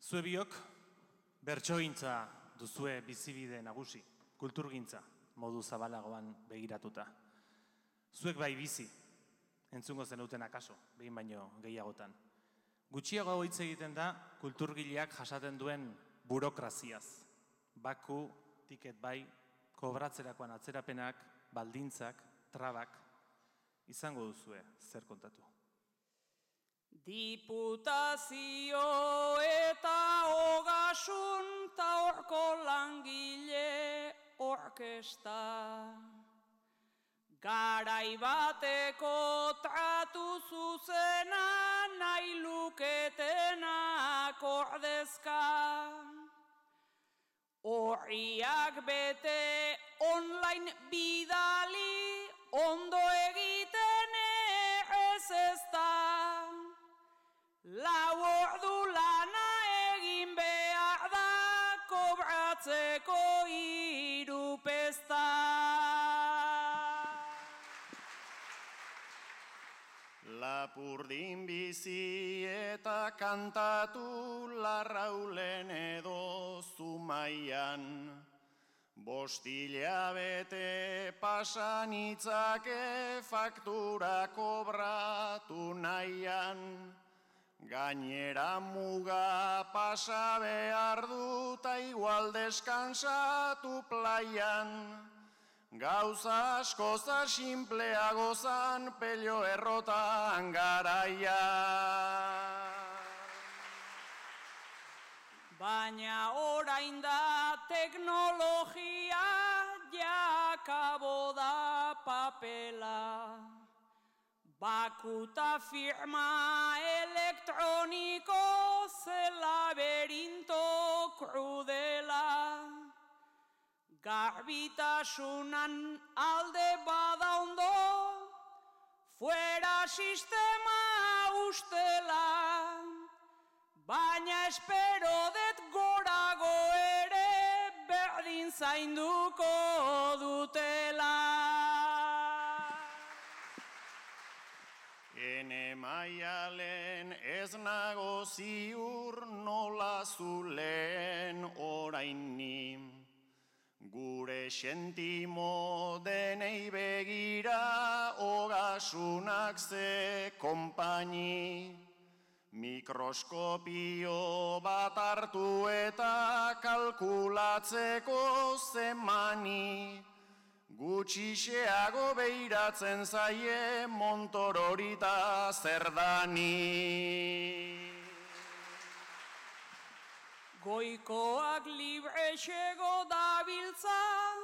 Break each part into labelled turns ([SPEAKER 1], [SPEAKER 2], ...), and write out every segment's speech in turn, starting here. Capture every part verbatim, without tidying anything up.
[SPEAKER 1] Zue biok, bertsogintza duzue bizibide nagusi, kulturgintza modu zabalagoan begiratuta. Zuek bai bizi, entzungo zenuten akaso, behin baino gehiagotan. Gutxiago hitz egiten da kulturgileak jasaten duen burokraziaz. Baku, tiket bai, kobratzerakoan atzerapenak, baldintzak, trabak, izango duzue zer kontatu.
[SPEAKER 2] Diputazio eta ogasun ta horko langile orkesta. Garai bateko tratu zuzena nahi luketenak ordezka. Horriak bete online bidali ondo egiten ez ezta. Lau ordu lana egin behar da kobratzeko hiru pesta.
[SPEAKER 3] Lapurdin bizi eta kantatu Larraulen edo Zumaian. Bostila bete pasan itzake faktura kobratu nahian. Gainera muga pasa behar duta igual deskansatu plaian. Gauza askoza simpleago zan pello errotan garaia.
[SPEAKER 2] Baina orain da teknologia jakabo da papela. Bakuta firma elektroniko ze laberinto krudela. Garbitasunan alde bada ondo, fuera sistema ustela. Baina espero det gorago ere berdin zainduko dutela.
[SPEAKER 3] Ene maialen ez nago ziur nola zulen orain ni. Gure sentimo denei begira ogasunak ze konpaini. Mikroskopio bat hartu eta kalkulatzeko zemani. Gutxixeago beiratzen zaie Montororita zerdani.
[SPEAKER 2] Goikoak libre xego dabiltza,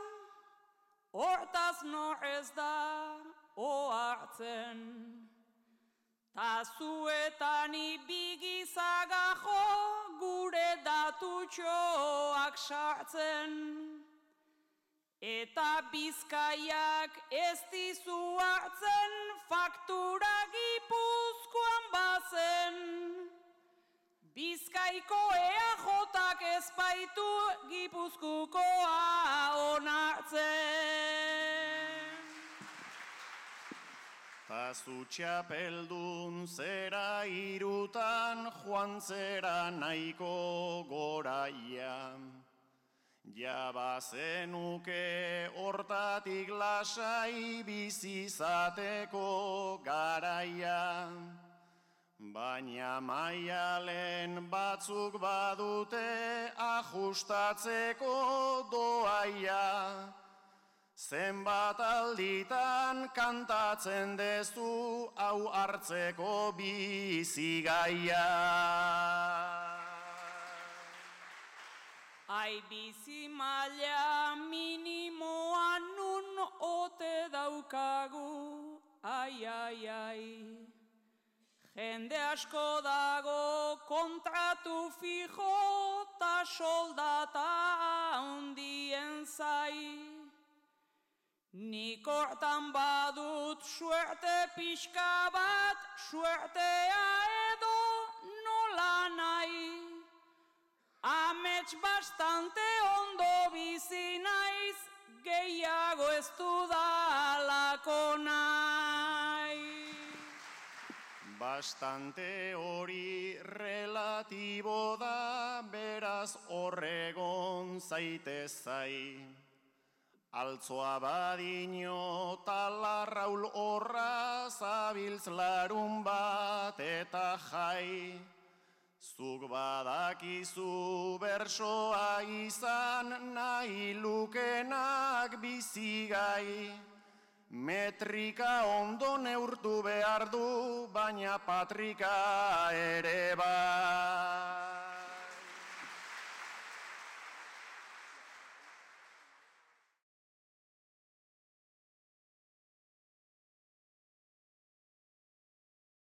[SPEAKER 2] hortaz nor ez da ohartzen. Ta zuetan ibigizagajo gure datutxoak sartzen. Eta Bizkaiak ez dizu hartzen faktura Gipuzkoan bazen. Bizkaiko E A Jotak ez baitu Gipuzkoa onartzen.
[SPEAKER 3] Ta zu txapeldun zera irutan joan zera nahiko goraia. Ja bazenuke hortatik lasai bizizateko garaia. Baina maialen batzuk badute ajustatzeko doaia. Zenbat alditan kantatzen dezu hau hartzeko bizigaia.
[SPEAKER 2] Ai bizi maila minimoan nun ote daukagu, ai, ai, ai. Jende asko dago kontratu fijo ta soldata handien zai. Nik hortan badut suerte pixka bat, suertea edo nola nahi. Amets bastante ondo bizi naiz, gehiago ez dudalako nahi.
[SPEAKER 3] Bastante hori relatibo da beraz horregon zaitez zai. Altzoa badino talarraul horra zabiltz larun bat eta jai. Zuk badakizu bersoa izan nahi lukenak bizigai. Metrika ondo neurtu behar du, baina patrika ere bai.